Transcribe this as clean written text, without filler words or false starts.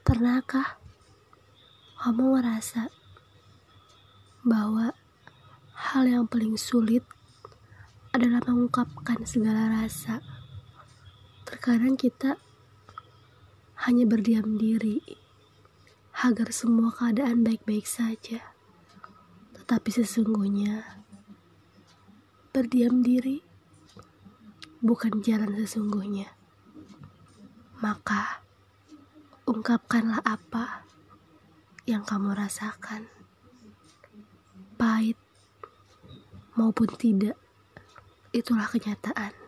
Pernahkah kamu merasa bahwa hal yang paling sulit adalah mengungkapkan segala rasa? Terkadang kita hanya berdiam diri agar semua keadaan baik-baik saja. Tetapi sesungguhnya berdiam diri bukan jalan sesungguhnya. Maka ungkapkanlah apa yang kamu rasakan, pahit maupun tidak, itulah kenyataan.